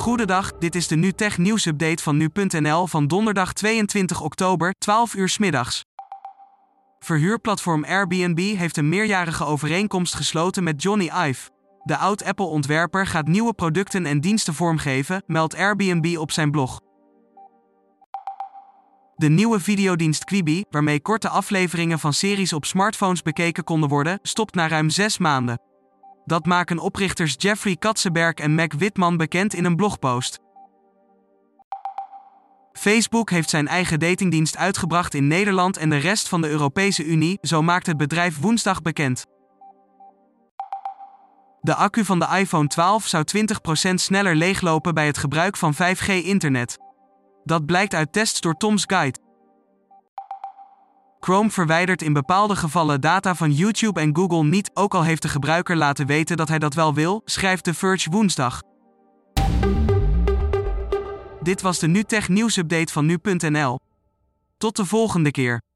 Goedendag, dit is de NuTech nieuwsupdate van nu.nl van donderdag 22 oktober, 12 uur 's middags. Verhuurplatform Airbnb heeft een meerjarige overeenkomst gesloten met Jony Ive. De oud-Apple-ontwerper gaat nieuwe producten en diensten vormgeven, meldt Airbnb op zijn blog. De nieuwe videodienst Quibi, waarmee korte afleveringen van series op smartphones bekeken konden worden, stopt na ruim 6 maanden. Dat maken oprichters Jeffrey Katzenberg en Meg Whitman bekend in een blogpost. Facebook heeft zijn eigen datingdienst uitgebracht in Nederland en de rest van de Europese Unie, zo maakt het bedrijf woensdag bekend. De accu van de iPhone 12 zou 20% sneller leeglopen bij het gebruik van 5G-internet. Dat blijkt uit tests door Tom's Guide. Chrome verwijdert in bepaalde gevallen data van YouTube en Google niet, ook al heeft de gebruiker laten weten dat hij dat wel wil, schrijft The Verge woensdag. Dit was de NuTech nieuwsupdate van nu.nl. Tot de volgende keer.